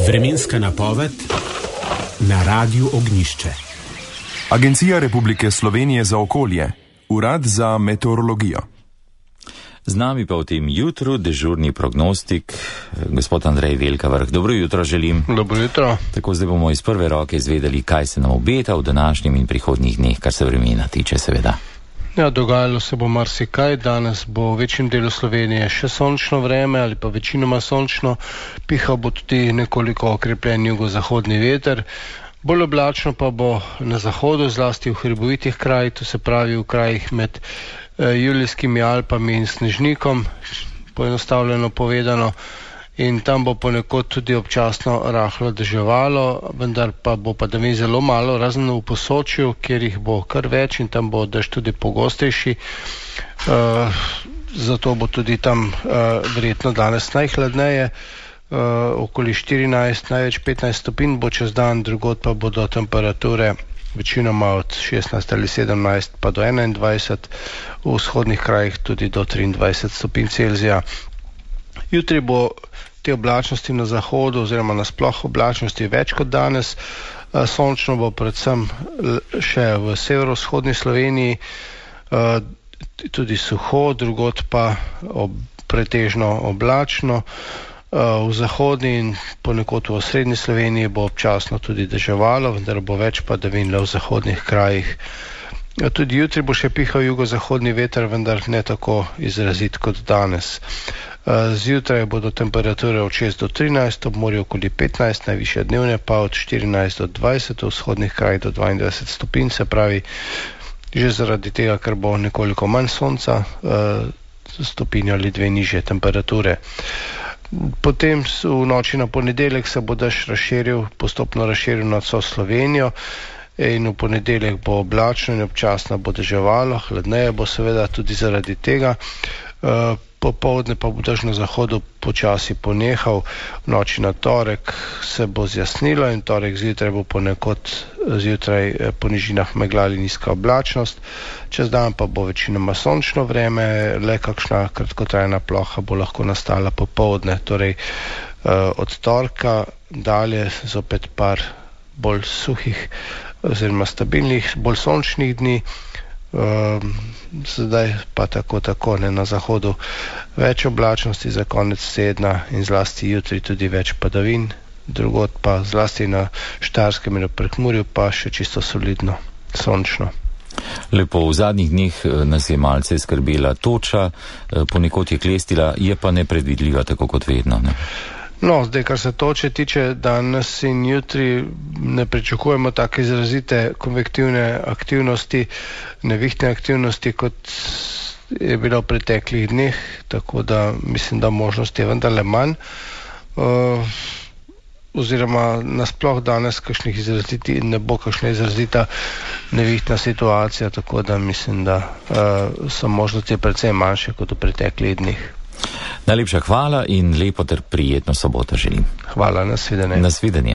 Vremenska napoved na Radiu Ognjišče. Agencija Republike Slovenije za okolje, Urad za meteorologijo. Z nami pa v tem jutru dežurni prognostik, gospod Andrej Velkavrh. Dobro jutro želim. Dobro jutro. Tako zdaj bomo iz prve roke izvedeli, kaj se nam obeta v današnjem in prihodnjih dneh, kar se vremena tiče seveda. Ja, dogajalo se bo marsikaj. Danes bo v večjem delu Slovenije še sončno vreme ali pa večinoma sončno. Pihal bo tudi nekoliko okrepljen jugozahodni veter. Bolj oblačno pa bo na zahodu, zlasti v hribovitih krajih, to se pravi v krajih med Julijskimi Alpami in Snežnikom, poenostavljeno povedano. In tam bo ponekod tudi občasno rahlo deževalo, vendar pa bo padavin zelo malo, razen v Posočju, kjer jih bo kar več in tam bo dež tudi pogostejši. Zato bo tudi tam verjetno danes najhladneje, okoli 14, največ 15 stopinj bo čez dan, drugod pa bodo temperature večinoma od 16 ali 17 pa do 21, v vzhodnih krajih tudi do 23 stopinj Celzija. Jutri bo te oblačnosti na zahodu oziroma nasploh oblačnosti več kot danes. Sončno bo predvsem še v severovzhodni Sloveniji, tudi suho, drugod pa pretežno oblačno. V zahodni in ponekod v osrednji Sloveniji bo občasno tudi deževalo, vendar bo več padavin le v zahodnih krajih. Tudi jutri bo še pihal jugozahodni veter, vendar ne tako izrazit kot danes. Zjutraj bodo temperature od 6 do 13, ob morju okoli 15, najvišje dnevne pa od 14 do 20, v vzhodnih krajih do 22 stopinj, se pravi, že zaradi tega, ker bo nekoliko manj sonca, stopinjo ali dve nižje temperature. Potem v noči na ponedeljek se bo dež postopno razširil nad vso Slovenijo in v ponedeljek bo oblačno in občasno bo deževalo, hladneje bo seveda tudi zaradi tega. Popoldne pa bo dež na zahodu počasi ponehal, v noči na torek se bo zjasnilo in torek zjutraj bo ponekod zjutraj po nižinah megla ali nizka oblačnost, čez dan pa bo večinoma sončno vreme, le kakšna kratkotrajna ploha bo lahko nastala popoldne, torej od torka dalje zopet par bolj suhih oziroma stabilnih, bolj sončnih dni. Zdaj pa tako ne, na zahodu več oblačnosti za konec tedna in zlasti jutri tudi več padavin, drugod pa zlasti na Štajerskem in v Prekmurju pa še čisto solidno sončno. Lepo, v zadnjih dneh nas je malce skrbela toča, ponekod je klestila, je pa nepredvidljiva tako kot vedno, ne? No, zdaj, kar se toče tiče, danes in jutri ne pričakujemo take izrazite konvektivne aktivnosti, nevihtne aktivnosti, kot je bilo v preteklih dneh, tako da mislim, da možnost je vendarle manj. Oziroma nasploh danes ne bo kakšna izrazita nevihtna situacija, tako da mislim, da so možnosti precej manjše kot v preteklih dneh. Najlepša hvala in lepo ter prijetno soboto želim. Hvala, nasvidenje. Nasvidenje.